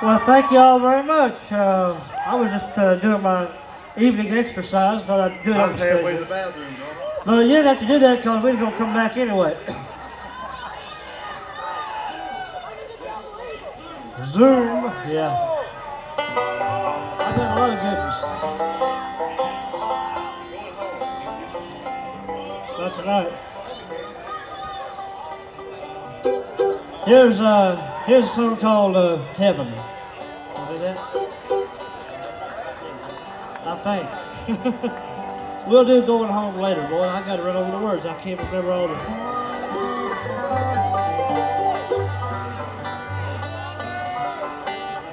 Well, thank you all very much. I was just doing my evening exercise. Thought I'd do it I on was the halfway to stage. the bathroom, John. Well, you didn't have to do that because we was going to come back anyway. Zoom, yeah. I've got a lot of goodness. Not tonight. Here's a song called Heaven. You do that? I think. We'll do Going Home later, boy. I got to run over the words. I can't remember all the